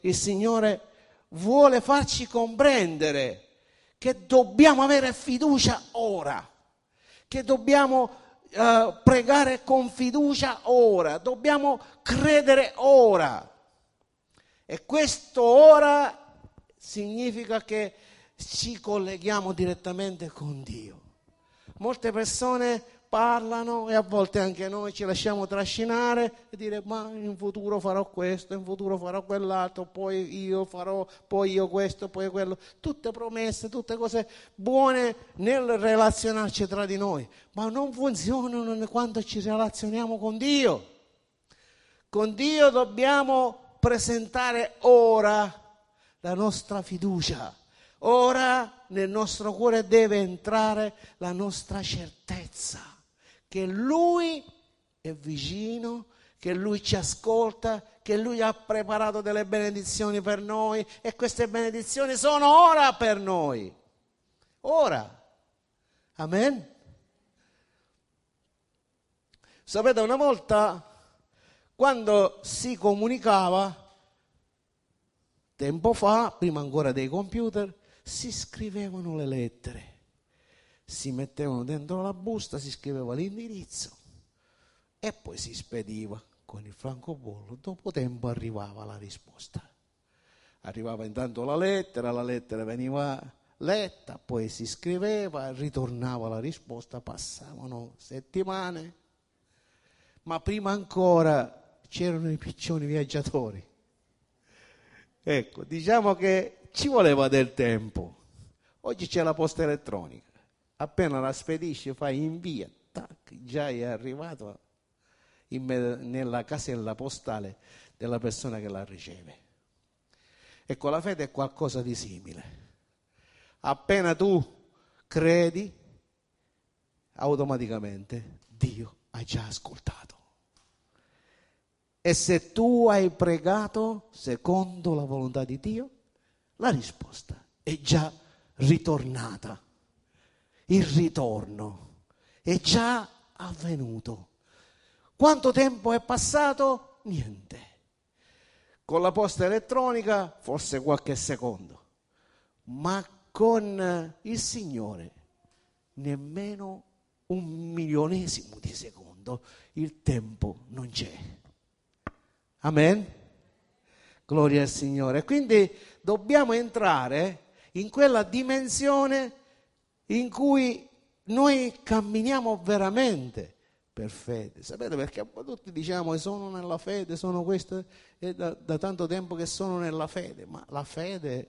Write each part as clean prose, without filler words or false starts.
Il Signore vuole farci comprendere che dobbiamo avere fiducia ora, che dobbiamo pregare con fiducia ora, dobbiamo credere ora. E questo ora significa che ci colleghiamo direttamente con Dio. Molte persone parlano e a volte anche noi ci lasciamo trascinare e dire: ma in futuro farò questo, in futuro farò quell'altro, poi io farò, poi io questo, poi quello. Tutte promesse, tutte cose buone nel relazionarci tra di noi, ma non funzionano quando ci relazioniamo con Dio. Con Dio dobbiamo presentare ora la nostra fiducia. Ora nel nostro cuore deve entrare la nostra certezza che Lui è vicino, che Lui ci ascolta, che Lui ha preparato delle benedizioni per noi e queste benedizioni sono ora per noi. Ora. Amen. Sapete, una volta, quando si comunicava, tempo fa, prima ancora dei computer, si scrivevano le lettere. Si mettevano dentro la busta, si scriveva l'indirizzo e poi si spediva con il francobollo. Dopo tempo arrivava la risposta. Arrivava intanto la lettera veniva letta, poi si scriveva, ritornava la risposta, passavano settimane. Ma prima ancora c'erano i piccioni viaggiatori. Ecco, diciamo che ci voleva del tempo. Oggi c'è la posta elettronica. Appena la spedisci, fai invia, tac, già è arrivato nella casella postale della persona che la riceve. Ecco, la fede è qualcosa di simile. Appena tu credi, automaticamente Dio ha già ascoltato. E se tu hai pregato secondo la volontà di Dio, la risposta è già ritornata. Il ritorno è già avvenuto. Quanto tempo è passato? Niente. Con la posta elettronica forse qualche secondo, ma con il Signore nemmeno un milionesimo di secondo. Il tempo non c'è. Amen? Gloria al Signore. Quindi dobbiamo entrare in quella dimensione in cui noi camminiamo veramente per fede. Sapete, perché tutti diciamo: sono nella fede, sono questo, è da tanto tempo che sono nella fede. Ma la fede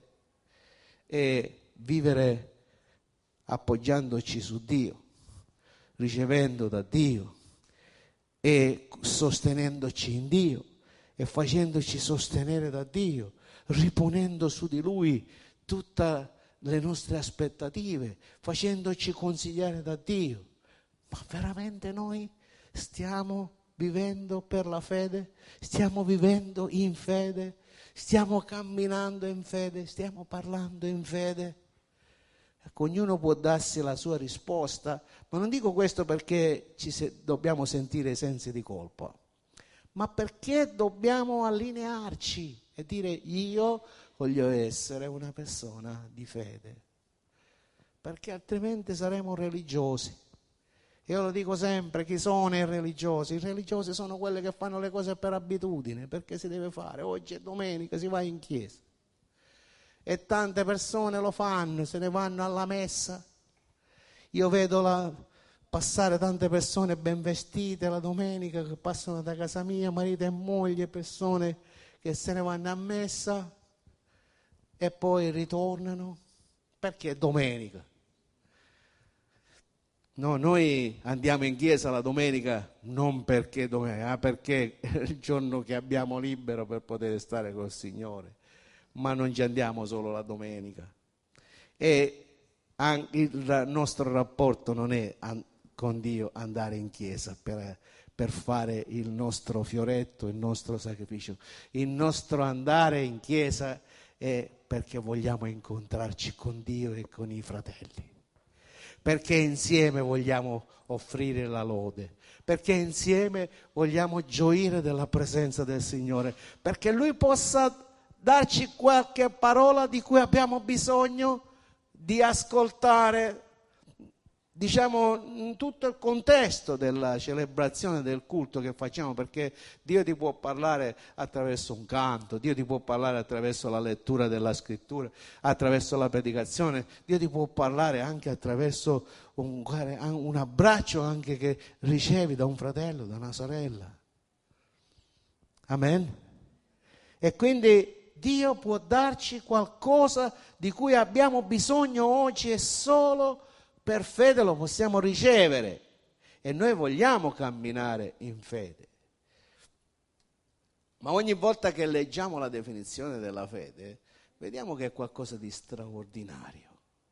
è vivere appoggiandoci su Dio, ricevendo da Dio e sostenendoci in Dio e facendoci sostenere da Dio, riponendo su di Lui tutte le nostre aspettative, facendoci consigliare da Dio. Ma veramente noi stiamo vivendo per la fede? Stiamo vivendo in fede? Stiamo camminando in fede? Stiamo parlando in fede? Ecco, ognuno può darsi la sua risposta, ma non dico questo perché dobbiamo sentire sensi di colpa, ma perché dobbiamo allinearci e dire: io voglio essere una persona di fede, perché altrimenti saremo religiosi. Io lo dico sempre: chi sono i religiosi? I religiosi sono quelli che fanno le cose per abitudine, perché si deve fare. Oggi è domenica, si va in chiesa. E tante persone lo fanno, se ne vanno alla messa. Io vedo passare tante persone ben vestite la domenica, che passano da casa mia, marito e moglie, persone che se ne vanno a messa e poi ritornano, perché è domenica. No, noi andiamo in chiesa la domenica non perché domenica, ma perché è il giorno che abbiamo libero per poter stare col Signore. Ma non ci andiamo solo la domenica. E il nostro rapporto non è con Dio andare in chiesa per fare il nostro fioretto, il nostro sacrificio. Il nostro andare in chiesa è perché vogliamo incontrarci con Dio e con i fratelli. Perché insieme vogliamo offrire la lode, perché insieme vogliamo gioire della presenza del Signore, perché Lui possa darci qualche parola di cui abbiamo bisogno di ascoltare, diciamo, in tutto il contesto della celebrazione del culto che facciamo, perché Dio ti può parlare attraverso un canto, Dio ti può parlare attraverso la lettura della scrittura, attraverso la predicazione, Dio ti può parlare anche attraverso un abbraccio anche che ricevi da un fratello, da una sorella. Amen? E quindi Dio può darci qualcosa di cui abbiamo bisogno oggi e solo per fede lo possiamo ricevere. E noi vogliamo camminare in fede. Ma ogni volta che leggiamo la definizione della fede, vediamo che è qualcosa di straordinario.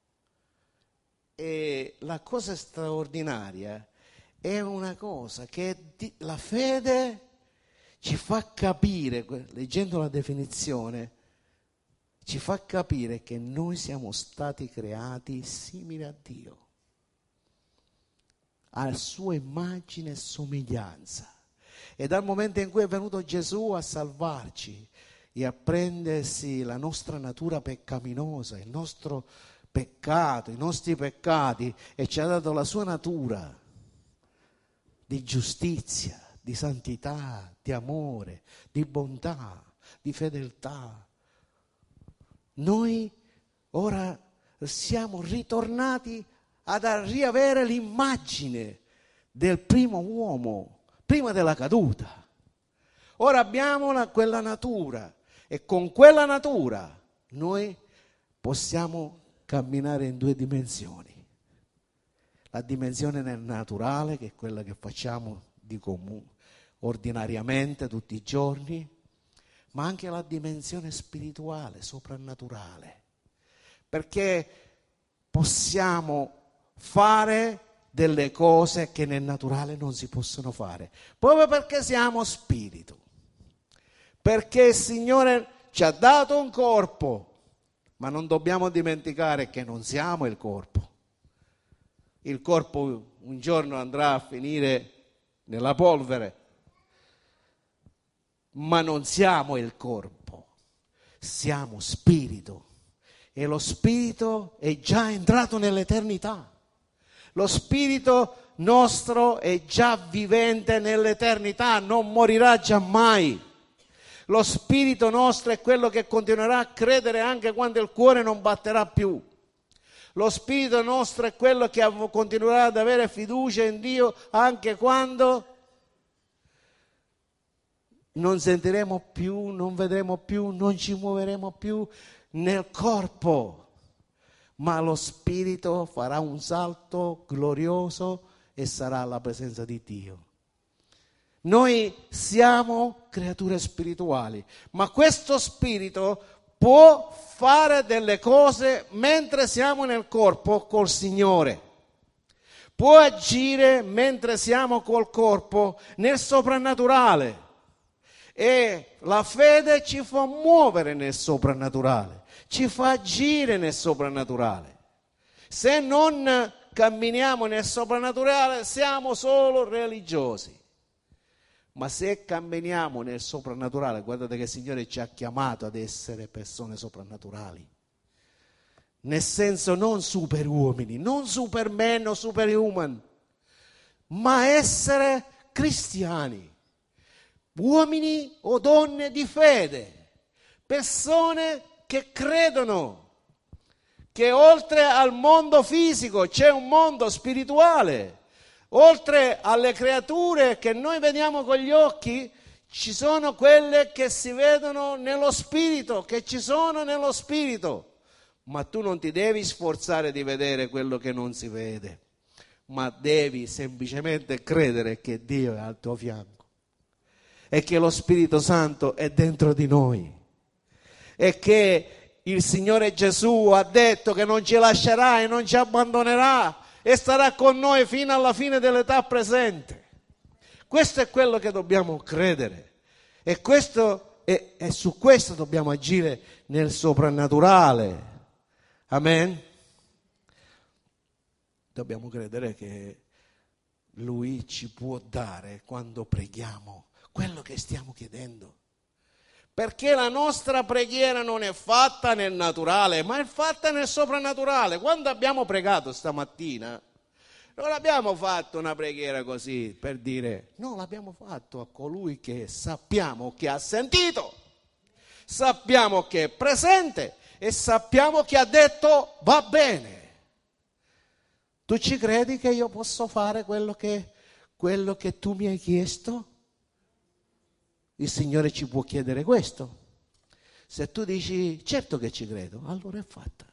E la cosa straordinaria è una cosa che la fede ci fa capire, leggendo la definizione, ci fa capire che noi siamo stati creati simili a Dio, a sua immagine e somiglianza. E dal momento in cui è venuto Gesù a salvarci e a prendersi la nostra natura peccaminosa, il nostro peccato, i nostri peccati, e ci ha dato la sua natura di giustizia, di santità, di amore, di bontà, di fedeltà. Noi ora siamo ritornati ad riavere l'immagine del primo uomo, prima della caduta. Ora abbiamo quella natura e con quella natura noi possiamo camminare in due dimensioni. La dimensione nel naturale, che è quella che facciamo di comune, ordinariamente tutti i giorni, ma anche la dimensione spirituale, soprannaturale, perché possiamo fare delle cose che nel naturale non si possono fare, proprio perché siamo spirito, perché il Signore ci ha dato un corpo, ma non dobbiamo dimenticare che non siamo il corpo. Il corpo un giorno andrà a finire nella polvere, ma non siamo il corpo, siamo spirito, e lo spirito è già entrato nell'eternità. Lo spirito nostro è già vivente nell'eternità, non morirà giammai. Lo spirito nostro è quello che continuerà a credere anche quando il cuore non batterà più. Lo spirito nostro è quello che continuerà ad avere fiducia in Dio anche quando non sentiremo più, non vedremo più, non ci muoveremo più nel corpo. Ma lo spirito farà un salto glorioso e sarà alla presenza di Dio. Noi siamo creature spirituali, ma questo spirito può fare delle cose mentre siamo nel corpo col Signore. Può agire mentre siamo col corpo nel soprannaturale. E la fede ci fa muovere nel soprannaturale, ci fa agire nel soprannaturale. Se non camminiamo nel soprannaturale siamo solo religiosi. Ma se camminiamo nel soprannaturale, guardate che il Signore ci ha chiamato ad essere persone soprannaturali. Nel senso non superuomini, non supermen o superhuman, ma essere cristiani. Uomini o donne di fede, persone che credono che oltre al mondo fisico c'è un mondo spirituale, oltre alle creature che noi vediamo con gli occhi ci sono quelle che si vedono nello spirito, che ci sono nello spirito, ma tu non ti devi sforzare di vedere quello che non si vede, ma devi semplicemente credere che Dio è al tuo fianco e che lo Spirito Santo è dentro di noi e che il Signore Gesù ha detto che non ci lascerà e non ci abbandonerà e starà con noi fino alla fine dell'età presente. Questo è quello che dobbiamo credere e su questo dobbiamo agire nel soprannaturale. Amen? Dobbiamo credere che Lui ci può dare quando preghiamo quello che stiamo chiedendo, Perché la nostra preghiera non è fatta nel naturale, ma è fatta nel soprannaturale. Quando abbiamo pregato stamattina, non abbiamo fatto una preghiera così per dire, no, l'abbiamo fatto a colui che sappiamo che ha sentito, sappiamo che è presente e sappiamo che ha detto va bene. Tu ci credi che io posso fare quello che tu mi hai chiesto? Il Signore ci può chiedere questo. Se tu dici certo che ci credo, allora è fatta.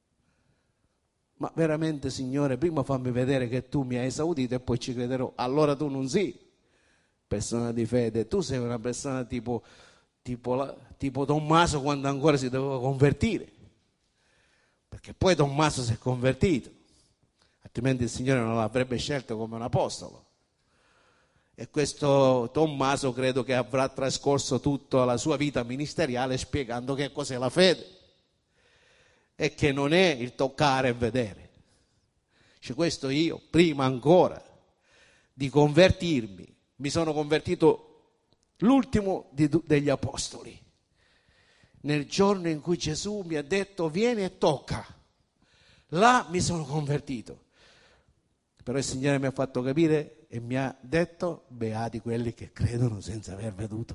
Ma veramente, Signore, prima fammi vedere che tu mi hai esaudito e poi ci crederò. Allora tu non sei persona di fede, tu sei una persona tipo Tommaso quando ancora si doveva convertire. Perché poi Tommaso si è convertito, altrimenti il Signore non l'avrebbe scelto come un apostolo. E questo Tommaso credo che avrà trascorso tutta la sua vita ministeriale spiegando che cos'è la fede e che non è il toccare e vedere. Cioè, questo io, prima ancora di convertirmi, mi sono convertito l'ultimo degli apostoli. Nel giorno in cui Gesù mi ha detto vieni e tocca, là mi sono convertito. Però il Signore mi ha fatto capire e mi ha detto beati quelli che credono senza aver veduto.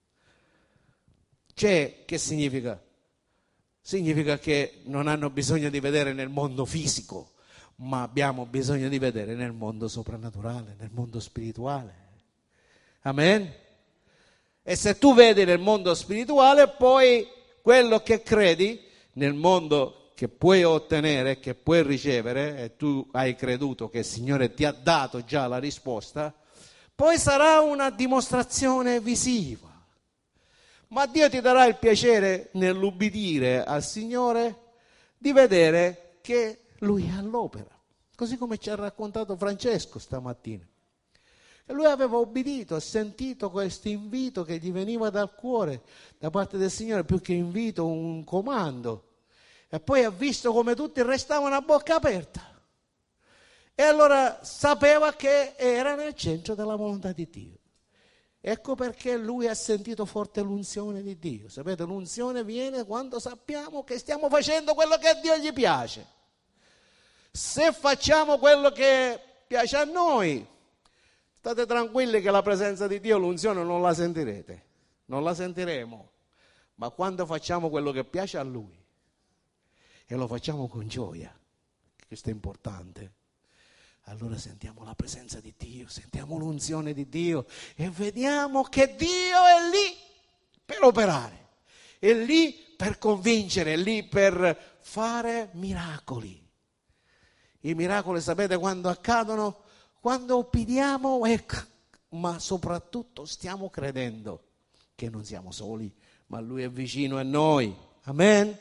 Cioè, che significa? Significa che non hanno bisogno di vedere nel mondo fisico, ma abbiamo bisogno di vedere nel mondo soprannaturale, nel mondo spirituale. Amen? E se tu vedi nel mondo spirituale, poi quello che credi nel mondo che puoi ottenere, che puoi ricevere, e tu hai creduto che il Signore ti ha dato già la risposta, poi sarà una dimostrazione visiva. Ma Dio ti darà il piacere nell'ubbidire al Signore di vedere che Lui è all'opera, così come ci ha raccontato Francesco stamattina. E lui aveva obbedito, ha sentito questo invito che gli veniva dal cuore da parte del Signore, più che invito, un comando. E poi ha visto come tutti restavano a bocca aperta. E allora sapeva che era nel centro della volontà di Dio. Ecco perché lui ha sentito forte l'unzione di Dio. Sapete, l'unzione viene quando sappiamo che stiamo facendo quello che a Dio gli piace. Se facciamo quello che piace a noi, state tranquilli che la presenza di Dio, l'unzione non la sentirete, non la sentiremo, ma quando facciamo quello che piace a Lui e lo facciamo con gioia, questo è importante, allora sentiamo la presenza di Dio, sentiamo l'unzione di Dio e vediamo che Dio è lì per operare, è lì per convincere, è lì per fare miracoli. I miracoli sapete quando accadono? Quando obbediamo, ma soprattutto stiamo credendo che non siamo soli, ma Lui è vicino a noi. Amen?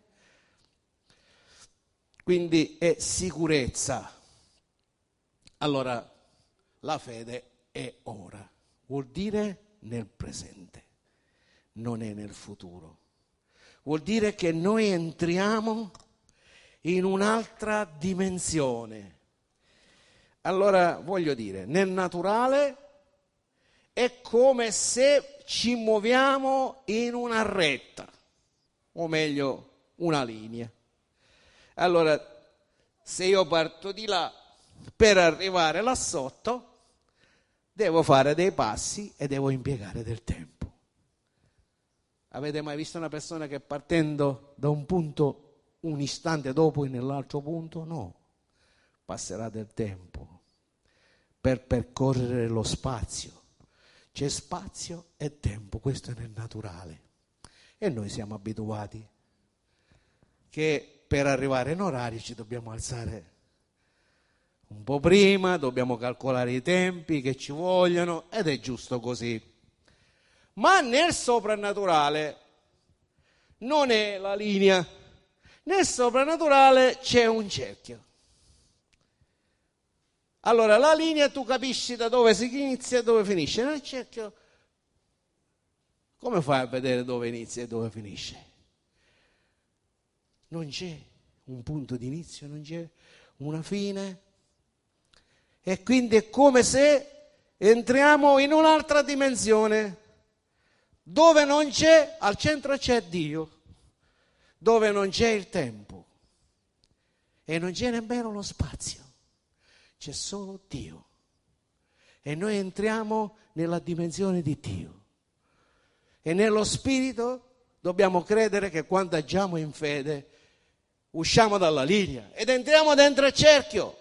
Quindi è sicurezza. Allora, la fede è ora, vuol dire nel presente, non è nel futuro. Vuol dire che noi entriamo in un'altra dimensione. Allora, voglio dire, nel naturale è come se ci muoviamo in una retta, o meglio, una linea. Allora, se io parto di là, per arrivare là sotto, devo fare dei passi e devo impiegare del tempo. Avete mai visto una persona che partendo da un punto, un istante dopo nell'altro punto? No. Passerà del tempo per percorrere lo spazio. C'è spazio e tempo, questo è nel naturale. E noi siamo abituati che per arrivare in orario ci dobbiamo alzare un po' prima, dobbiamo calcolare i tempi che ci vogliono ed è giusto così. Ma nel soprannaturale non è la linea, nel soprannaturale c'è un cerchio. Allora, la linea tu capisci da dove si inizia e dove finisce. Nel cerchio, come fai a vedere dove inizia e dove finisce? Non c'è un punto di inizio, non c'è una fine. E quindi è come se entriamo in un'altra dimensione. Dove non c'è, al centro c'è Dio, dove non c'è il tempo e non c'è nemmeno lo spazio, c'è solo Dio. E noi entriamo nella dimensione di Dio. E nello Spirito dobbiamo credere che quando agiamo in fede usciamo dalla linea ed entriamo dentro il cerchio.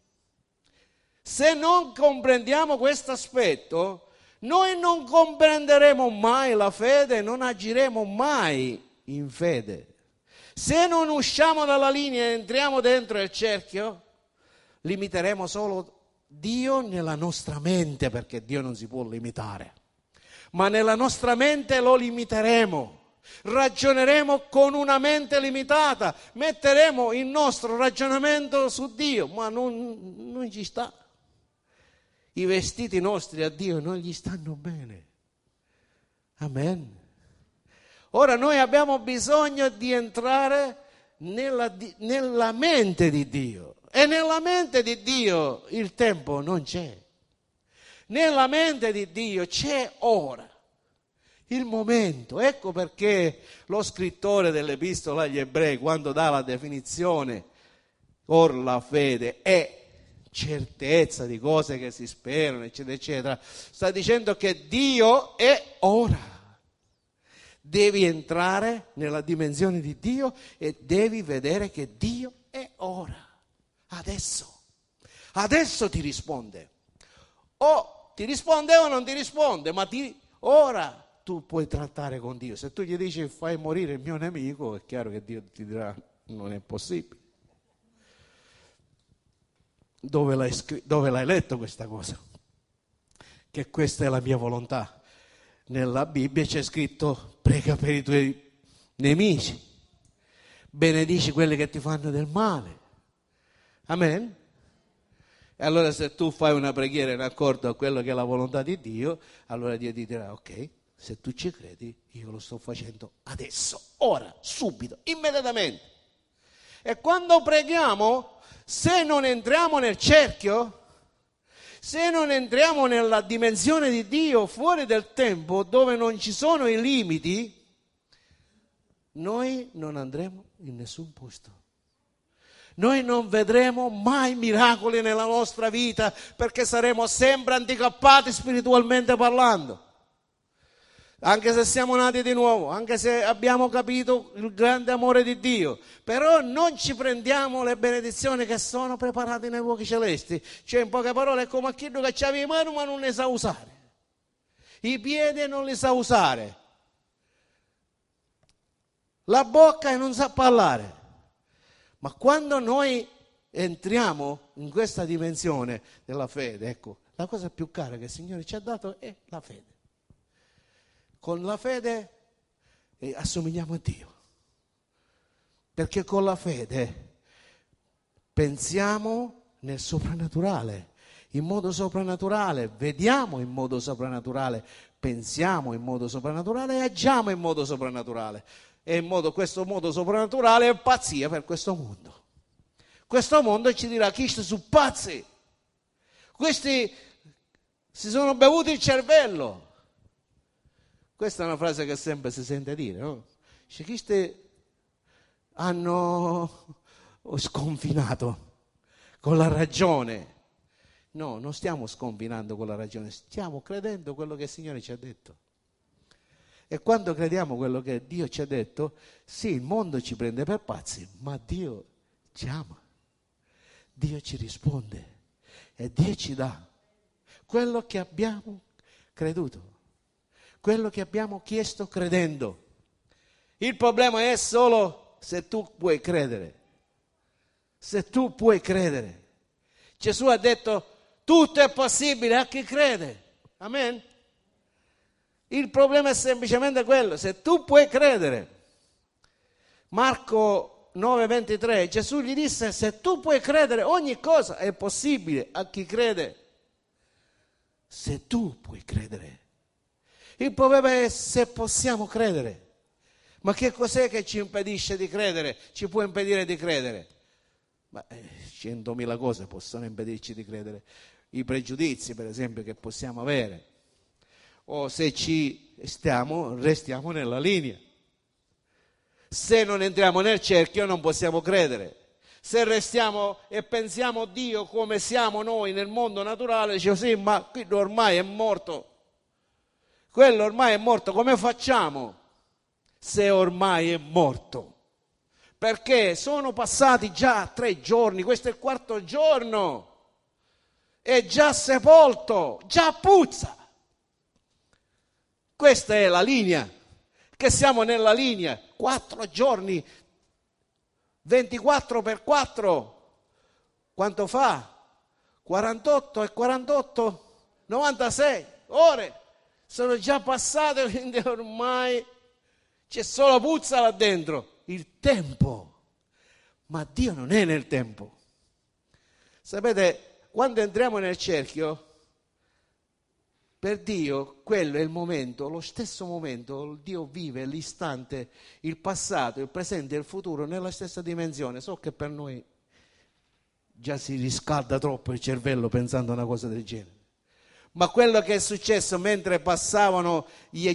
Se non comprendiamo questo aspetto, noi non comprenderemo mai la fede, non agiremo mai in fede. Se non usciamo dalla linea e entriamo dentro il cerchio, limiteremo solo Dio nella nostra mente, perché Dio non si può limitare. Ma nella nostra mente lo limiteremo. Ragioneremo con una mente limitata, metteremo il nostro ragionamento su Dio, ma non ci sta. I vestiti nostri a Dio non gli stanno bene. Amen. Ora noi abbiamo bisogno di entrare nella mente di Dio, e nella mente di Dio il tempo non c'è. Nella mente di Dio c'è ora, il momento. Ecco perché lo scrittore dell'Epistola agli Ebrei, quando dà la definizione, or la fede è certezza di cose che si sperano, eccetera, eccetera, sta dicendo che Dio è ora. Devi entrare nella dimensione di Dio e devi vedere che Dio è ora, adesso. Adesso ti risponde. O ti risponde o non ti risponde, ma ora tu puoi trattare con Dio. Se tu gli dici fai morire il mio nemico, è chiaro che Dio ti dirà non è possibile. Dove l'hai letto questa cosa? Che questa è la mia volontà. Nella Bibbia c'è scritto prega per i tuoi nemici, benedici quelli che ti fanno del male. Amen? E allora se tu fai una preghiera in accordo a quello che è la volontà di Dio, allora Dio ti dirà ok, se tu ci credi io lo sto facendo adesso, ora, subito, immediatamente. E quando preghiamo, se non entriamo nel cerchio, se non entriamo nella dimensione di Dio fuori del tempo, dove non ci sono i limiti, noi non andremo in nessun posto. Noi non vedremo mai miracoli nella nostra vita, perché saremo sempre handicappati spiritualmente parlando. Anche se siamo nati di nuovo, anche se abbiamo capito il grande amore di Dio, però non ci prendiamo le benedizioni che sono preparate nei luoghi celesti. Cioè, in poche parole, è come a chi che ha le mani ma non le sa usare, i piedi non li sa usare, la bocca e non sa parlare. Ma quando noi entriamo in questa dimensione della fede, ecco, la cosa più cara che il Signore ci ha dato è la fede. Con la fede assomigliamo a Dio, perché con la fede pensiamo nel soprannaturale, in modo soprannaturale, vediamo in modo soprannaturale, pensiamo in modo soprannaturale e agiamo in modo soprannaturale. E questo modo soprannaturale è pazzia per questo mondo. Questo mondo ci dirà: chi sono pazzi? Questi si sono bevuti il cervello. Questa è una frase che sempre si sente dire, no? Questi hanno sconfinato con la ragione. No, non stiamo sconfinando con la ragione, stiamo credendo quello che il Signore ci ha detto. E quando crediamo quello che Dio ci ha detto, sì, il mondo ci prende per pazzi, ma Dio ci ama, Dio ci risponde e Dio ci dà quello che abbiamo creduto, quello che abbiamo chiesto credendo. Il problema è solo se tu puoi credere. Se tu puoi credere. Gesù ha detto: tutto è possibile a chi crede. Amen? Il problema è semplicemente quello, se tu puoi credere. Marco 9:23, Gesù gli disse: se tu puoi credere, ogni cosa è possibile a chi crede. Se tu puoi credere. Il problema è se possiamo credere. Ma che cos'è che ci impedisce di credere? Ci può impedire di credere? Ma 100.000 cose possono impedirci di credere. I pregiudizi, per esempio, che possiamo avere. o se restiamo nella linea. Se non entriamo nel cerchio non possiamo credere. Se restiamo e pensiamo Dio come siamo noi nel mondo naturale, dice sì, ma quello ormai è morto. Quello ormai è morto, come facciamo se ormai è morto? Perché sono passati già 3 giorni, questo è il 4º giorno, è già sepolto, già puzza. Questa è la linea, che siamo nella linea, 4 giorni, 24 per 4, quanto fa? 48 e 48, 96 ore, sono già passate, quindi ormai c'è solo puzza là dentro. Il tempo, ma Dio non è nel tempo. Sapete, quando entriamo nel cerchio, per Dio quello è il momento, lo stesso momento. Dio vive l'istante, il passato, il presente e il futuro nella stessa dimensione. So che per noi già si riscalda troppo il cervello pensando a una cosa del genere. Ma quello che è successo mentre passavano gli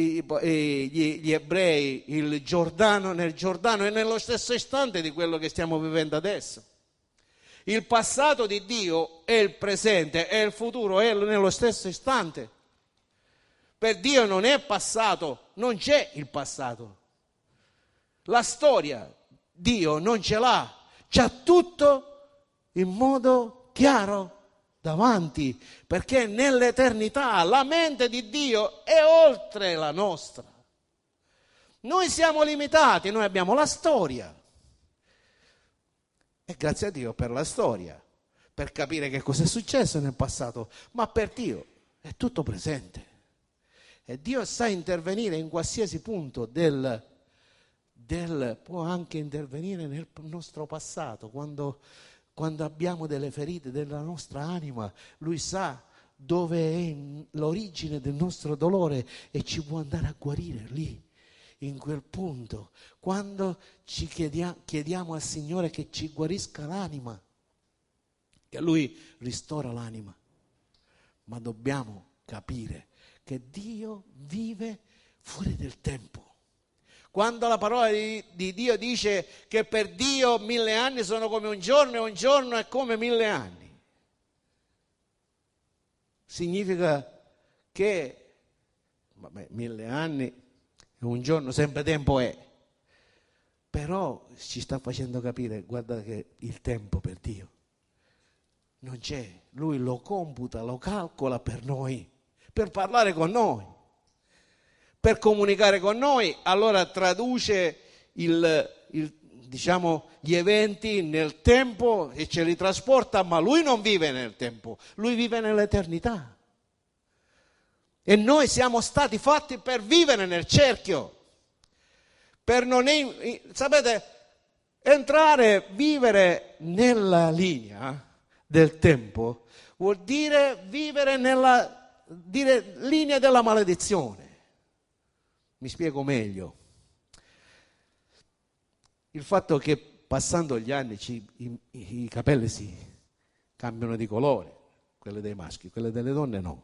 ebrei nel Giordano è nello stesso istante di quello che stiamo vivendo adesso. Il passato di Dio è il presente e il futuro è nello stesso istante. Per Dio non è passato, non c'è il passato. La storia Dio non ce l'ha, c'ha tutto in modo chiaro davanti, perché nell'eternità la mente di Dio è oltre la nostra. Noi siamo limitati, noi abbiamo la storia. E grazie a Dio per la storia, per capire che cosa è successo nel passato, ma per Dio è tutto presente. E Dio sa intervenire in qualsiasi punto può anche intervenire nel nostro passato, quando abbiamo delle ferite della nostra anima, Lui sa dove è l'origine del nostro dolore e ci può andare a guarire lì, in quel punto, quando ci chiediamo al Signore che ci guarisca l'anima, che Lui ristora l'anima. Ma dobbiamo capire che Dio vive fuori del tempo. Quando la parola di Dio dice che per Dio 1000 anni sono come un giorno e un giorno è come 1000 anni, significa che 1000 anni e un giorno sempre tempo è, però ci sta facendo capire, guarda che il tempo per Dio non c'è, Lui lo computa, lo calcola per noi, per parlare con noi, per comunicare con noi. Allora traduce gli eventi nel tempo e ce li trasporta, ma Lui non vive nel tempo, Lui vive nell'eternità. E noi siamo stati fatti per vivere nel cerchio, per non, sapete, vivere nella linea del tempo vuol dire vivere nella linea della maledizione. Mi spiego meglio. Il fatto che passando gli anni i capelli si cambiano di colore, quelli dei maschi, quelli delle donne no.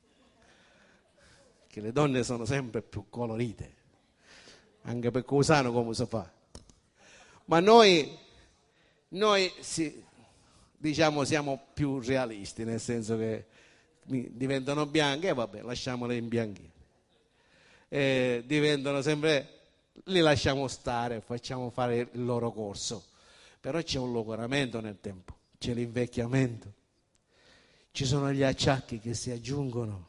Che le donne sono sempre più colorite, anche perché usano come si fa. Ma noi siamo più realisti, nel senso che diventano bianche e vabbè, lasciamole imbianchire. Diventano sempre, li lasciamo stare, facciamo fare il loro corso. Però c'è un logoramento nel tempo, c'è l'invecchiamento, ci sono gli acciacchi che si aggiungono.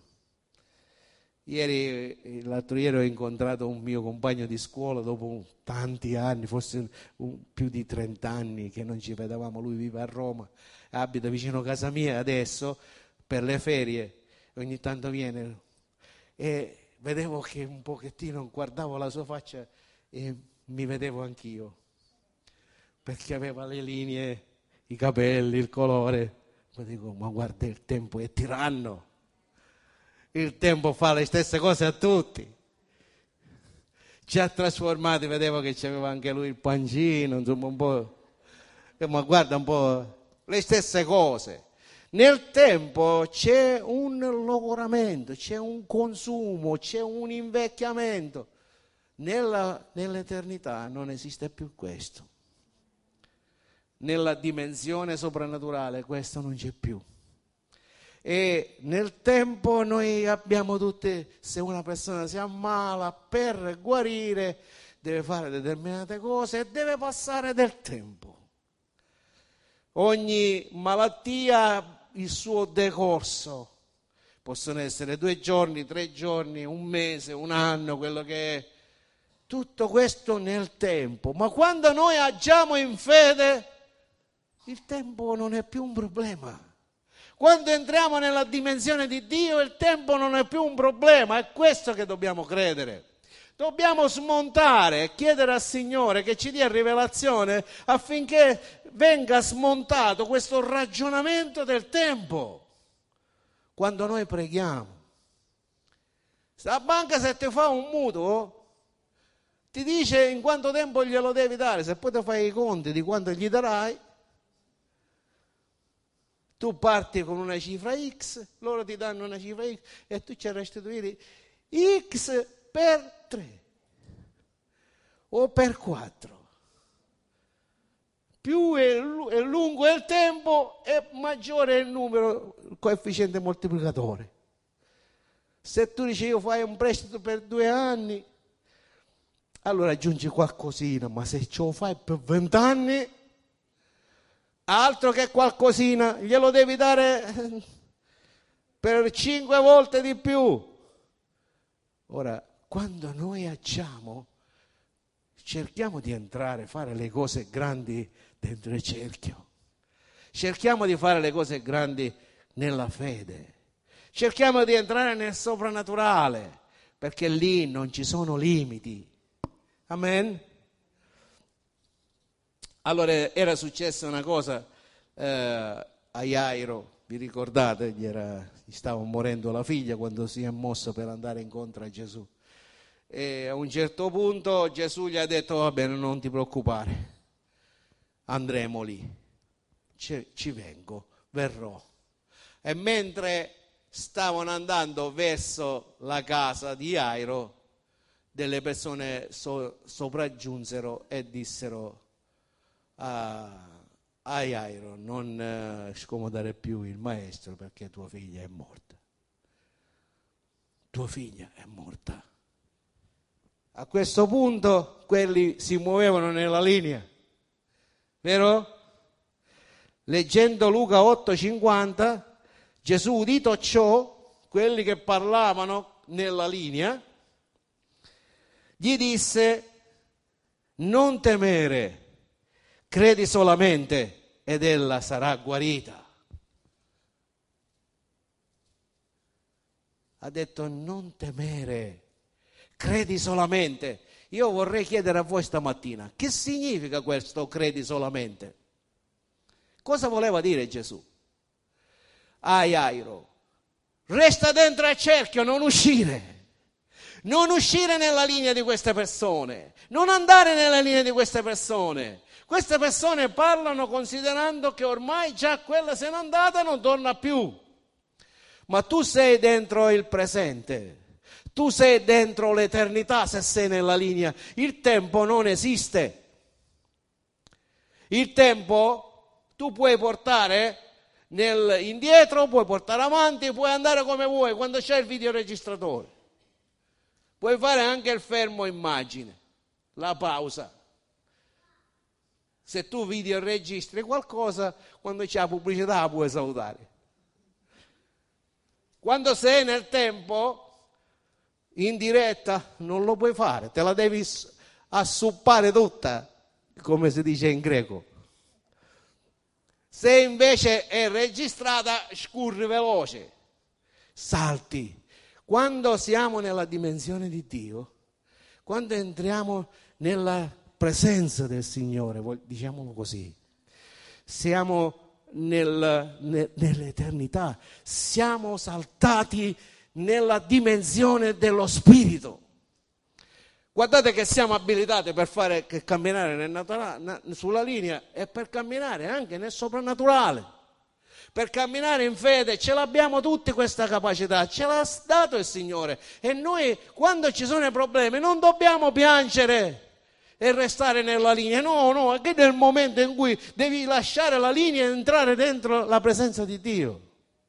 L'altro ieri ho incontrato un mio compagno di scuola dopo tanti anni, forse più di 30 anni che non ci vedevamo. Lui vive a Roma, abita vicino a casa mia adesso per le ferie, ogni tanto viene e vedevo che un pochettino guardavo la sua faccia e mi vedevo anch'io, perché aveva le linee, i capelli, il colore. Ma dico, ma guarda, il tempo è tiranno. Il tempo fa le stesse cose a tutti. Ci ha trasformati, vedevo che c'aveva anche lui il pancino, insomma un po'. Ma guarda un po' le stesse cose. Nel tempo c'è un logoramento, c'è un consumo, c'è un invecchiamento. Nell'eternità non esiste più questo. Nella dimensione soprannaturale questo non c'è più. E nel tempo noi abbiamo tutte, se una persona si ammala, per guarire deve fare determinate cose e deve passare del tempo. Ogni malattia ha il suo decorso. Possono essere 2 giorni, 3 giorni, 1 mese, 1 anno, quello che è. Tutto questo nel tempo. Ma quando noi agiamo in fede, il tempo non è più un problema. Quando entriamo nella dimensione di Dio, il tempo non è più un problema. È questo che dobbiamo credere. Dobbiamo smontare e chiedere al Signore che ci dia rivelazione affinché venga smontato questo ragionamento del tempo. Quando noi preghiamo, la banca, se ti fa un mutuo, ti dice in quanto tempo glielo devi dare. Se poi ti fai i conti di quanto gli darai, tu parti con una cifra X, loro ti danno una cifra X e tu ci restituire X per 3 o per 4. Più è lungo il tempo e maggiore è il numero, il coefficiente moltiplicatore. Se tu dici io fai un prestito per 2 anni, allora aggiungi qualcosina, ma se ce lo fai per 20 anni, altro che qualcosina, glielo devi dare per 5 volte di più. Ora, quando noi agiamo, cerchiamo di entrare, fare le cose grandi dentro il cerchio. Cerchiamo di fare le cose grandi nella fede. Cerchiamo di entrare nel soprannaturale, perché lì non ci sono limiti. Amen? Allora era successa una cosa a Jairo, vi ricordate? Gli stava morendo la figlia quando si è mosso per andare incontro a Gesù. E a un certo punto Gesù gli ha detto: va bene, non ti preoccupare, andremo lì, ci vengo, verrò. E mentre stavano andando verso la casa di Jairo, delle persone sopraggiunsero e dissero a Jairo: non scomodare più il maestro, perché tua figlia è morta. Tua figlia è morta. A questo punto quelli si muovevano nella linea, vero? Leggendo Luca 8,50, Gesù, udito ciò, quelli che parlavano nella linea, gli disse: non temere, credi solamente ed ella sarà guarita. Ha detto: non temere, credi solamente. Io vorrei chiedere a voi stamattina: che significa questo credi solamente? Cosa voleva dire Gesù a Jairo? Resta dentro al cerchio, non uscire. Non uscire nella linea di queste persone, non andare nella linea di queste persone. Queste persone parlano considerando che ormai già quella se n'è andata e non torna più. Ma tu sei dentro il presente, tu sei dentro l'eternità se sei nella linea. Il tempo non esiste. Il tempo tu puoi portare indietro, puoi portare avanti, puoi andare come vuoi quando c'è il videoregistratore. Puoi fare anche il fermo immagine, la pausa. Se tu videoregistri qualcosa, quando c'è la pubblicità puoi salutare. Quando sei nel tempo, in diretta, non lo puoi fare, te la devi assuppare tutta, come si dice in greco. Se invece è registrata, scurri veloce, salti. Quando siamo nella dimensione di Dio, quando entriamo nella presenza del Signore, diciamolo così, siamo nell'eternità, siamo saltati nella dimensione dello Spirito. Guardate che siamo abilitati per fare che camminare sulla linea e per camminare anche nel soprannaturale. Per camminare in fede ce l'abbiamo tutti questa capacità, ce l'ha dato il Signore. E noi quando ci sono i problemi non dobbiamo piangere e restare nella linea. No, che nel momento in cui devi lasciare la linea e entrare dentro la presenza di Dio.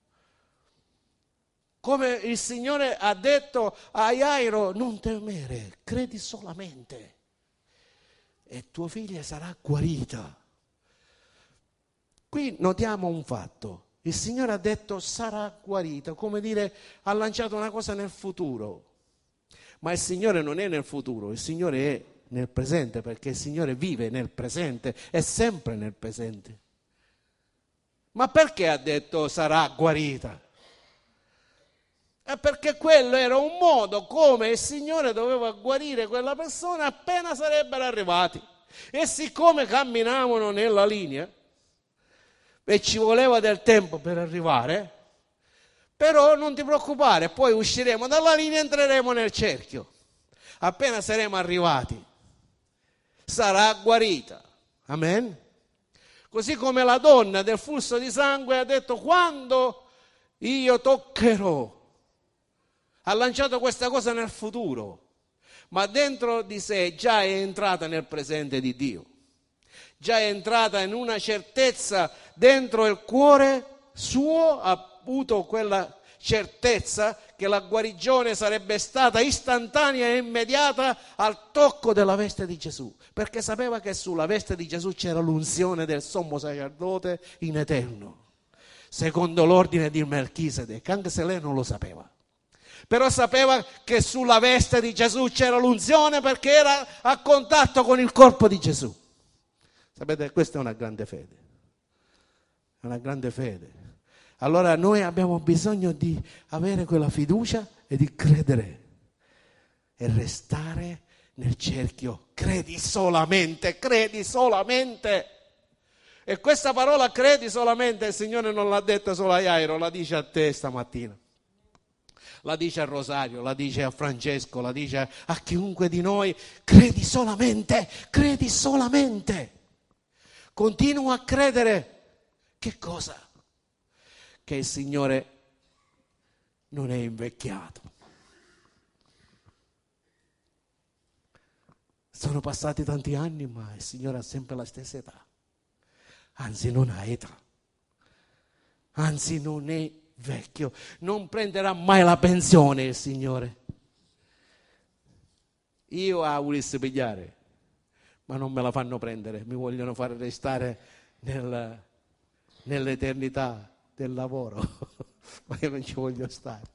Come il Signore ha detto a Jairo, non temere, credi solamente e tua figlia sarà guarita. Qui notiamo un fatto, il Signore ha detto sarà guarita, come dire ha lanciato una cosa nel futuro, ma il Signore non è nel futuro, il Signore è nel presente, perché il Signore vive nel presente, è sempre nel presente. Ma perché ha detto sarà guarita? È perché quello era un modo come il Signore doveva guarire quella persona appena sarebbero arrivati. E siccome camminavano nella linea e ci voleva del tempo per arrivare, però non ti preoccupare, poi usciremo dalla linea e entreremo nel cerchio. Appena saremo arrivati sarà guarita. Amen. Così come la donna del flusso di sangue ha detto quando io toccherò. Ha lanciato questa cosa nel futuro, ma dentro di sé già è entrata nel presente di Dio. Già è entrata in una certezza dentro il cuore suo, ha avuto quella certezza che la guarigione sarebbe stata istantanea e immediata al tocco della veste di Gesù, perché sapeva che sulla veste di Gesù c'era l'unzione del sommo sacerdote in eterno, secondo l'ordine di Melchisedec, anche se lei non lo sapeva. Però sapeva che sulla veste di Gesù c'era l'unzione perché era a contatto con il corpo di Gesù. Sapete, questa è una grande fede. È una grande fede. Allora noi abbiamo bisogno di avere quella fiducia e di credere e restare nel cerchio. Credi solamente, credi solamente. E questa parola credi solamente il Signore non l'ha detta solo a Jairo, la dice a te stamattina. La dice a Rosario, la dice a Francesco, la dice a chiunque di noi, credi solamente, credi solamente. Continua a credere. Che cosa? Che il Signore non è invecchiato. Sono passati tanti anni, ma il Signore ha sempre la stessa età. Anzi, non ha età. Anzi, non è vecchio, non prenderà mai la pensione il Signore. Io la volessi pigliare, ma non me la fanno prendere, mi vogliono fare restare nell'eternità del lavoro, ma io non ci voglio stare.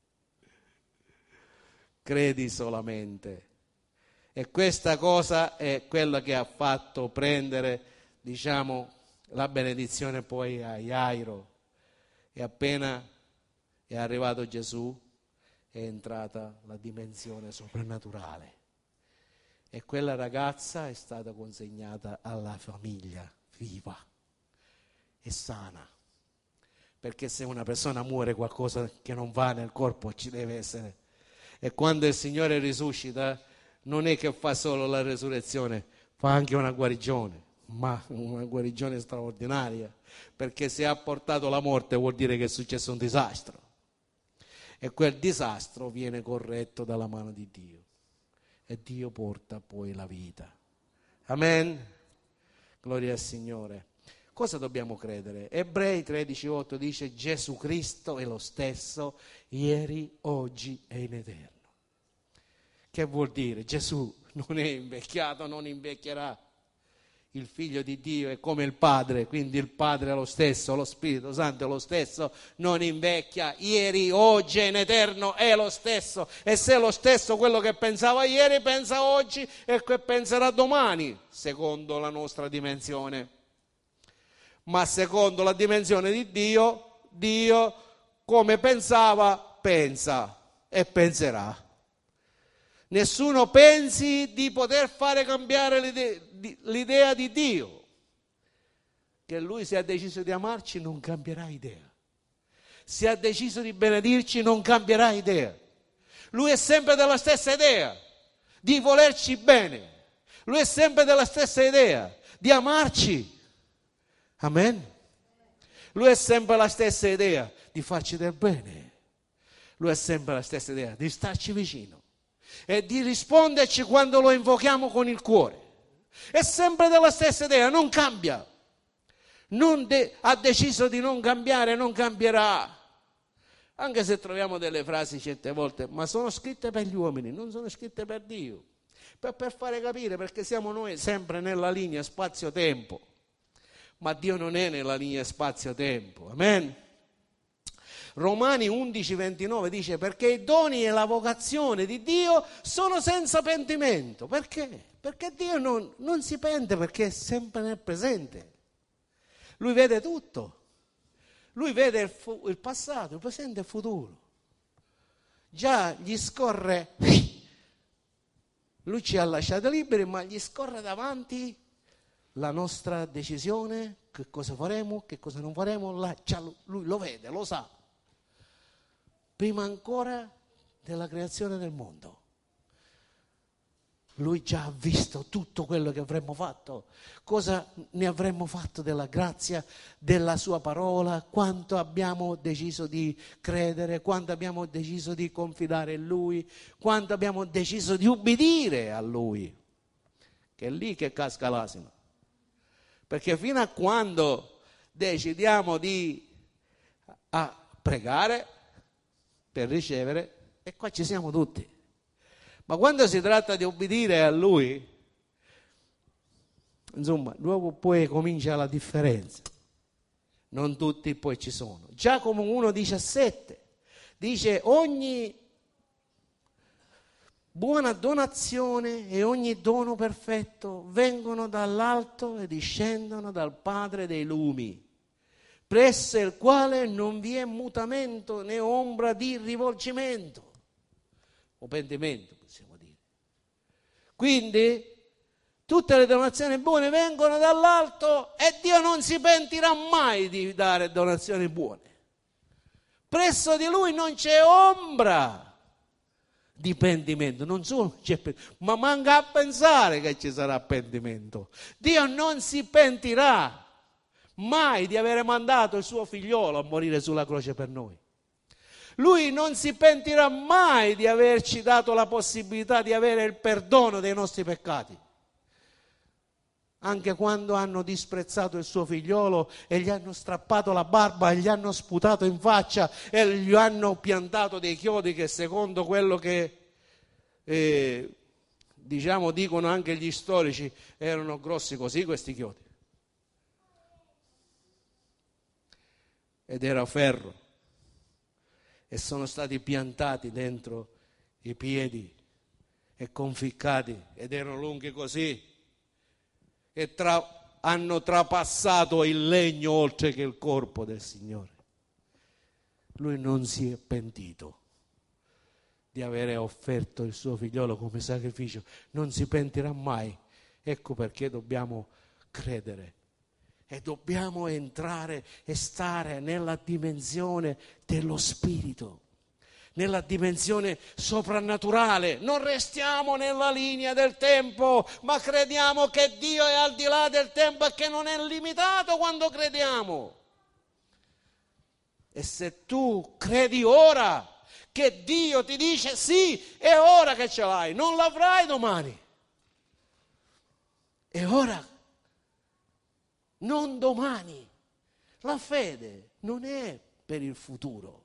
Credi solamente. E questa cosa è quella che ha fatto prendere, la benedizione poi a Jairo. E appena è arrivato Gesù è entrata la dimensione soprannaturale e quella ragazza è stata consegnata alla famiglia viva e sana, perché se una persona muore qualcosa che non va nel corpo ci deve essere, e quando il Signore risuscita non è che fa solo la resurrezione, fa anche una guarigione, ma una guarigione straordinaria, perché se ha portato la morte vuol dire che è successo un disastro e quel disastro viene corretto dalla mano di Dio e Dio porta poi la vita. Amen. Gloria al Signore. Cosa dobbiamo credere? Ebrei 13:8 dice Gesù Cristo è lo stesso ieri, oggi e in eterno. Che vuol dire? Gesù non è invecchiato, non invecchierà. Il Figlio di Dio è come il Padre, quindi il Padre è lo stesso, lo Spirito Santo è lo stesso, non invecchia, ieri, oggi e in eterno è lo stesso. E se è lo stesso quello che pensava ieri, pensa oggi e che penserà domani, secondo la nostra dimensione. Ma secondo la dimensione di Dio, Dio come pensava, pensa e penserà. Nessuno pensi di poter fare cambiare l'idea di Dio. Che Lui se ha deciso di amarci non cambierà idea. Se ha deciso di benedirci non cambierà idea. Lui è sempre della stessa idea di volerci bene. Lui è sempre della stessa idea di amarci. Amen. Lui ha sempre la stessa idea di farci del bene. Lui ha sempre la stessa idea di starci vicino e di risponderci quando lo invochiamo con il cuore. È sempre della stessa idea, non cambia. Ha deciso di non cambiare, non cambierà. Anche se troviamo delle frasi certe volte, ma sono scritte per gli uomini, non sono scritte per Dio. Per fare capire, perché siamo noi sempre nella linea spazio-tempo. Ma Dio non è nella linea spazio-tempo. Amen. Romani 11:29 dice: perché i doni e la vocazione di Dio sono senza pentimento. Perché? Perché Dio non si pente, perché è sempre nel presente. Lui vede tutto. Lui vede il passato, il presente e il futuro. Già gli scorre, lui ci ha lasciati liberi, ma gli scorre davanti la nostra decisione, che cosa faremo, che cosa non faremo, lui lo vede, lo sa. Prima ancora della creazione del mondo. Lui già ha visto tutto quello che avremmo fatto, cosa ne avremmo fatto della grazia, della sua parola, quanto abbiamo deciso di credere, quanto abbiamo deciso di confidare in Lui, quanto abbiamo deciso di ubbidire a Lui, che è lì che casca l'asino. Perché fino a quando decidiamo di pregare per ricevere, e qua ci siamo tutti. Ma quando si tratta di obbedire a Lui, insomma, dopo poi comincia la differenza. Non tutti poi ci sono. Giacomo 1,17 dice: ogni buona donazione e ogni dono perfetto vengono dall'alto e discendono dal Padre dei lumi, presso il quale non vi è mutamento né ombra di rivolgimento o pentimento, possiamo dire. Quindi tutte le donazioni buone vengono dall'alto e Dio non si pentirà mai di dare donazioni buone. Presso di Lui non c'è ombra di pentimento, non solo c'è pentimento, ma manca a pensare che ci sarà pentimento. Dio non si pentirà mai di avere mandato il suo figliolo a morire sulla croce per noi. Lui non si pentirà mai di averci dato la possibilità di avere il perdono dei nostri peccati. Anche quando hanno disprezzato il suo figliolo e gli hanno strappato la barba e gli hanno sputato in faccia e gli hanno piantato dei chiodi che, secondo quello che dicono anche gli storici, erano grossi così questi chiodi. Ed era ferro. E sono stati piantati dentro i piedi e conficcati ed erano lunghi così e hanno trapassato il legno oltre che il corpo del Signore. Lui non si è pentito di avere offerto il suo figliolo come sacrificio, non si pentirà mai. Ecco perché dobbiamo credere e dobbiamo entrare e stare nella dimensione dello Spirito, nella dimensione soprannaturale. Non restiamo nella linea del tempo, ma crediamo che Dio è al di là del tempo e che non è limitato quando crediamo. E se tu credi ora che Dio ti dice sì, è ora che ce l'hai, non l'avrai domani. È ora. Non domani. La fede non è per il futuro.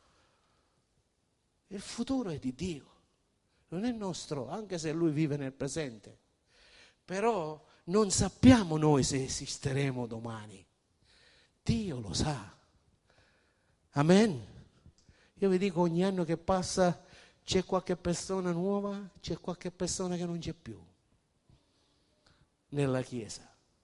Il futuro è di Dio, non è nostro, anche se Lui vive nel presente. Però non sappiamo noi se esisteremo domani. Dio lo sa. Amen. Io vi dico, ogni anno che passa c'è qualche persona nuova, c'è qualche persona che non c'è più nella Chiesa.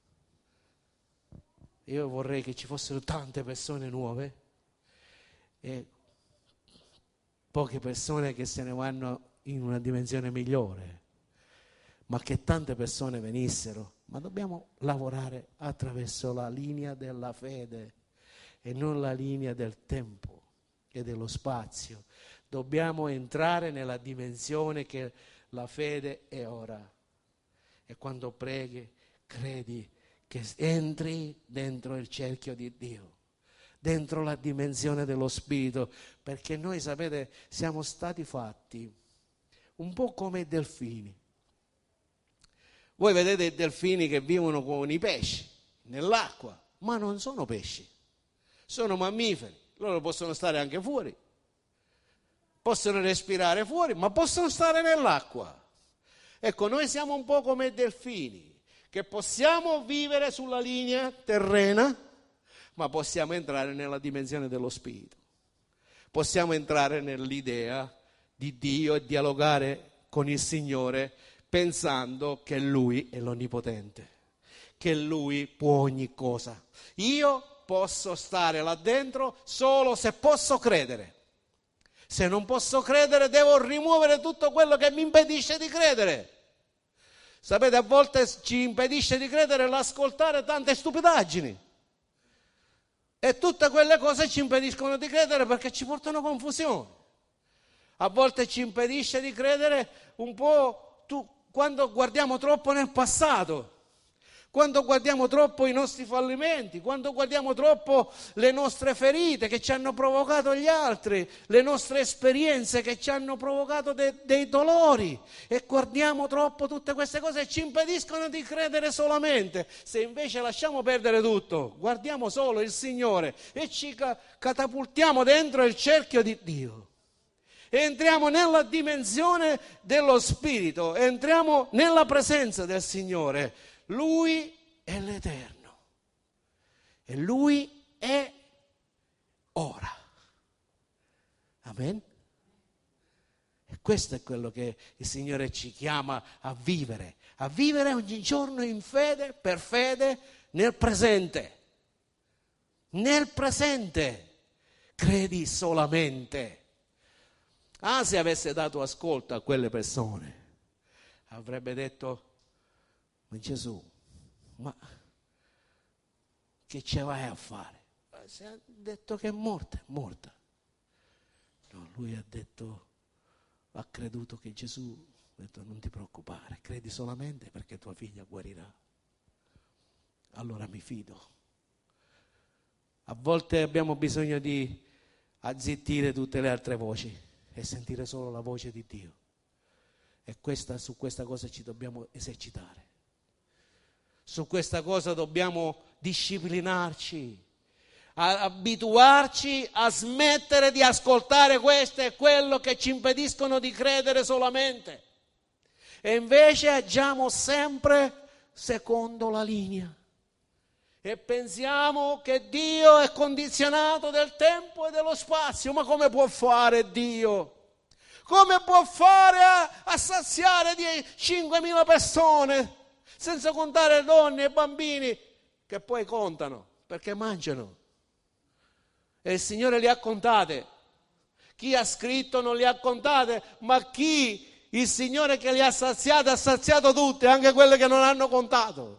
Io vorrei che ci fossero tante persone nuove e poche persone che se ne vanno in una dimensione migliore, ma che tante persone venissero. Ma dobbiamo lavorare attraverso la linea della fede e non la linea del tempo e dello spazio. Dobbiamo entrare nella dimensione che la fede è ora. E quando preghi, credi che entri dentro il cerchio di Dio. dentro la dimensione dello spirito, perché noi, sapete, siamo stati fatti un po' come i delfini. Voi vedete i delfini che vivono con i pesci nell'acqua, ma non sono pesci, sono mammiferi. Loro possono stare anche fuori, possono respirare fuori, ma possono stare nell'acqua. Ecco, noi siamo un po' come i delfini, che possiamo vivere sulla linea terrena, ma possiamo entrare nella dimensione dello spirito. Possiamo entrare nell'idea di Dio e dialogare con il Signore pensando che Lui è l'Onnipotente, che Lui può ogni cosa. Io posso stare là dentro solo se posso credere. Se non posso credere, devo rimuovere tutto quello che mi impedisce di credere. Sapete, a volte ci impedisce di credere l'ascoltare tante stupidaggini. E tutte quelle cose ci impediscono di credere perché ci portano confusione. A volte ci impedisce di credere un po' quando guardiamo troppo nel passato, quando guardiamo troppo i nostri fallimenti, quando guardiamo troppo le nostre ferite che ci hanno provocato gli altri, le nostre esperienze che ci hanno provocato dei dolori, e guardiamo troppo tutte queste cose e ci impediscono di credere solamente. Se invece lasciamo perdere tutto, guardiamo solo il Signore e ci catapultiamo dentro il cerchio di Dio. Entriamo nella dimensione dello Spirito, entriamo nella presenza del Signore. Lui è l'Eterno e Lui è ora. Amen? E questo è quello che il Signore ci chiama a vivere ogni giorno in fede, per fede, nel presente. Nel presente. Credi solamente. Se avesse dato ascolto a quelle persone, avrebbe detto: ma Gesù, ma che ce vai a fare? Se ha detto che è morta, è morta. No, lui ha creduto che Gesù ha detto: non ti preoccupare, credi solamente perché tua figlia guarirà. Allora mi fido. A volte abbiamo bisogno di azzittire tutte le altre voci e sentire solo la voce di Dio. E su questa cosa ci dobbiamo esercitare. Su questa cosa dobbiamo disciplinarci, abituarci a smettere di ascoltare questo e quello che ci impediscono di credere solamente. E invece agiamo sempre secondo la linea. E pensiamo che Dio è condizionato del tempo e dello spazio. Ma come può fare Dio? Come può fare a saziare 5.000 persone? Senza contare donne e bambini che poi contano perché mangiano. E il Signore li ha contate. Chi ha scritto non li ha contate, ma il Signore che li ha saziato tutte, anche quelle che non hanno contato.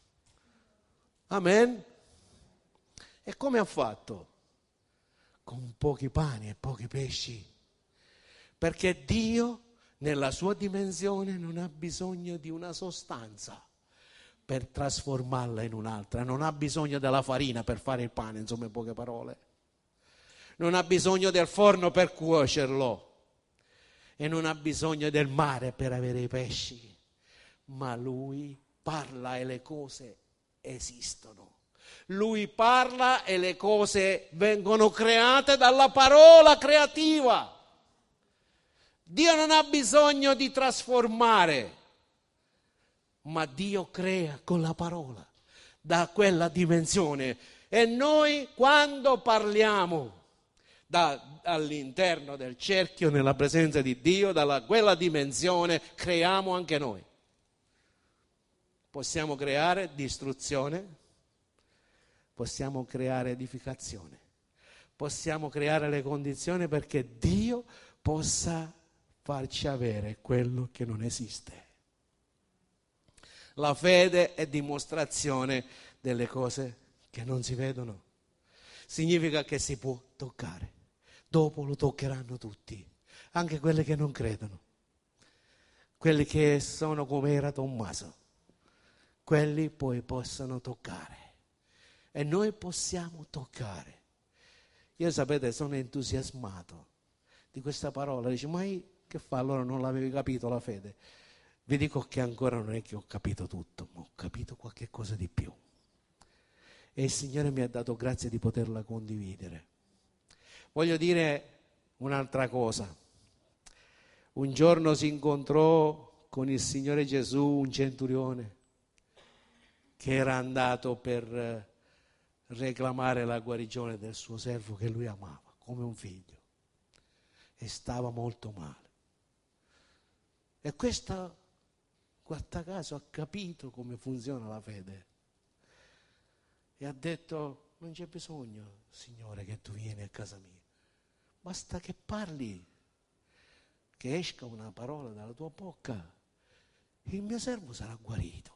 Amen. E come ha fatto? Con pochi pani e pochi pesci. Perché Dio, nella sua dimensione, non ha bisogno di una sostanza per trasformarla in un'altra. Non ha bisogno della farina per fare il pane, insomma, in poche parole. Non ha bisogno del forno per cuocerlo. E non ha bisogno del mare per avere i pesci. Ma Lui parla e le cose esistono. Lui parla e le cose vengono create dalla parola creativa. Dio non ha bisogno di trasformare, ma Dio crea con la parola, da quella dimensione. E noi, quando parliamo all'interno del cerchio, nella presenza di Dio, quella dimensione, creiamo anche noi. Possiamo creare distruzione, possiamo creare edificazione, possiamo creare le condizioni perché Dio possa farci avere quello che non esiste. La fede è dimostrazione delle cose che non si vedono. Significa che si può toccare. Dopo lo toccheranno tutti, anche quelli che non credono, quelli che sono come era Tommaso. Quelli poi possono toccare. E noi possiamo toccare Io sapete, sono entusiasmato di questa parola. Dice, ma che fa? Allora non l'avevi capito la fede? Vi dico che ancora non è che ho capito tutto, ma ho capito qualche cosa di più. E il Signore mi ha dato grazia di poterla condividere. Voglio dire un'altra cosa. Un giorno si incontrò con il Signore Gesù un centurione che era andato per reclamare la guarigione del suo servo che lui amava come un figlio e stava molto male. E questo, guarda caso, ha capito come funziona la fede e ha detto: non c'è bisogno, Signore, che tu vieni a casa mia, basta che parli, che esca una parola dalla tua bocca, il mio servo sarà guarito.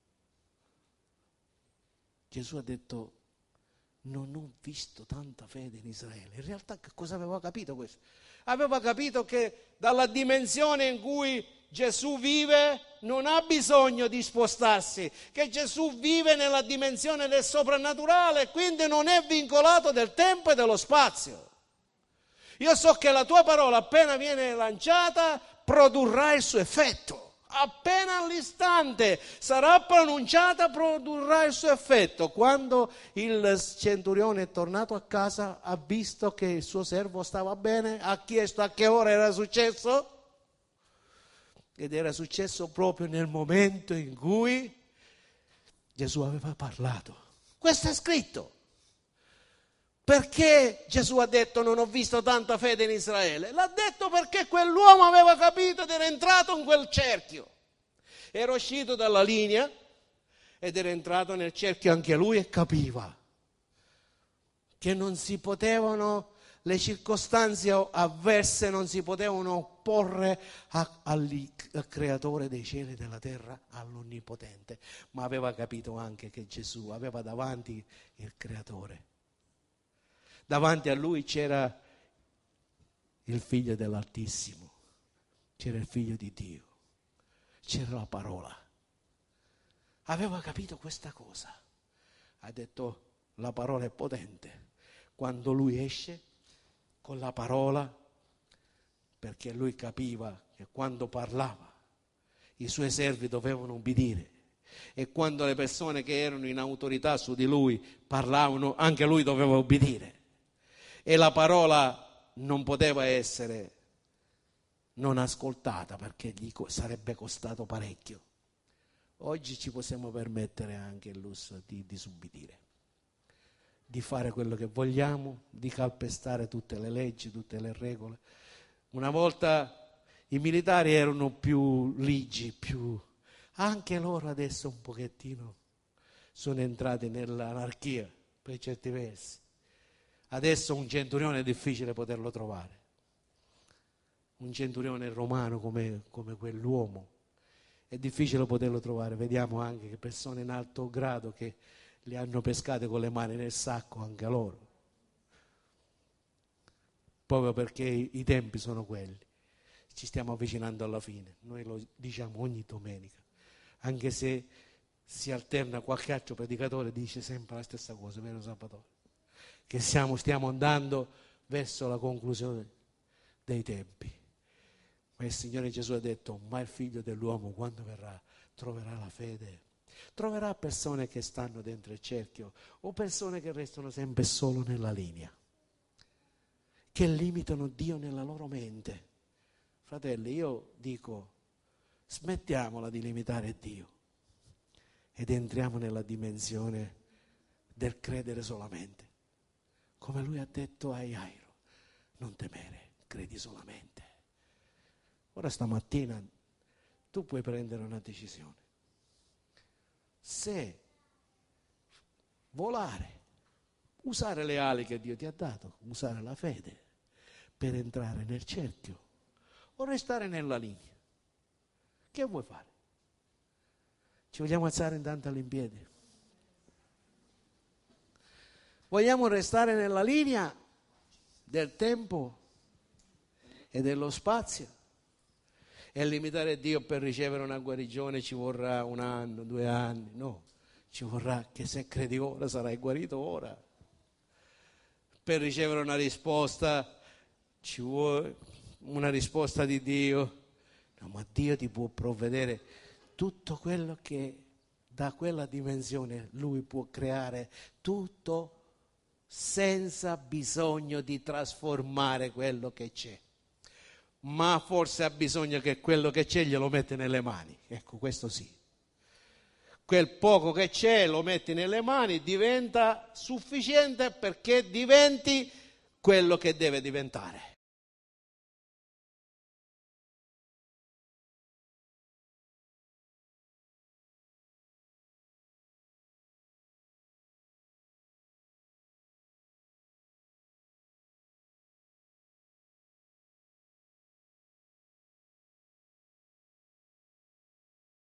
Gesù ha detto: non ho visto tanta fede in Israele. In realtà che cosa aveva capito questo? Aveva capito che dalla dimensione in cui Gesù vive non ha bisogno di spostarsi, che Gesù vive nella dimensione del soprannaturale e quindi non è vincolato del tempo e dello spazio. Io so che la tua parola appena viene lanciata produrrà il suo effetto. Appena all'istante sarà pronunciata, produrrà il suo effetto. Quando il centurione è tornato a casa, ha visto che il suo servo stava bene, ha chiesto a che ora era successo, ed era successo proprio nel momento in cui Gesù aveva parlato. Questo è scritto. Perché Gesù ha detto non ho visto tanta fede in Israele? L'ha detto perché quell'uomo aveva capito ed era entrato in quel cerchio. Era uscito dalla linea ed era entrato nel cerchio anche lui e capiva che non si potevano, le circostanze avverse non si potevano opporre al creatore dei cieli e della terra, all'onnipotente, ma aveva capito anche che Gesù aveva davanti il creatore. Davanti a lui c'era il figlio dell'Altissimo, c'era il figlio di Dio, c'era la parola. Aveva capito questa cosa. Ha detto: la parola è potente. Quando lui esce con la parola, perché lui capiva che quando parlava i suoi servi dovevano ubbidire, e quando le persone che erano in autorità su di lui parlavano, anche lui doveva ubbidire. E la parola non poteva essere non ascoltata, perché gli sarebbe costato parecchio. Oggi ci possiamo permettere anche il lusso di disubbidire, di fare quello che vogliamo, di calpestare tutte le leggi, tutte le regole. Una volta i militari erano più ligi, anche loro adesso un pochettino sono entrati nell'anarchia per certi versi. Adesso un centurione è difficile poterlo trovare, un centurione romano come quell'uomo è difficile poterlo trovare. Vediamo anche che persone in alto grado che li hanno pescate con le mani nel sacco, anche loro, proprio perché i tempi sono quelli. Ci stiamo avvicinando alla fine, noi lo diciamo ogni domenica, anche se si alterna qualche altro predicatore, dice sempre la stessa cosa, vero Salvatore? Che stiamo andando verso la conclusione dei tempi. Ma il Signore Gesù ha detto: ma il figlio dell'uomo quando verrà troverà la fede? Troverà persone che stanno dentro il cerchio o persone che restano sempre solo nella linea, che limitano Dio nella loro mente? Fratelli, io dico, smettiamola di limitare Dio ed entriamo nella dimensione del credere solamente. Come lui ha detto a Jairo: non temere, credi solamente. Ora stamattina tu puoi prendere una decisione. Se volare, usare le ali che Dio ti ha dato, usare la fede per entrare nel cerchio o restare nella linea. Che vuoi fare? Ci vogliamo alzare intanto all'impiedi? Vogliamo restare nella linea del tempo e dello spazio e limitare Dio per ricevere una guarigione ci vorrà 1 anno, 2 anni? No, ci vorrà che se credi ora sarai guarito ora. per ricevere una risposta ci vuole una risposta di Dio. No, ma Dio ti può provvedere tutto quello che da quella dimensione Lui può creare, tutto senza bisogno di trasformare quello che c'è. Ma forse ha bisogno che quello che c'è glielo mette nelle mani. Ecco, questo sì. Quel poco che c'è lo metti nelle mani, diventa sufficiente perché diventi quello che deve diventare.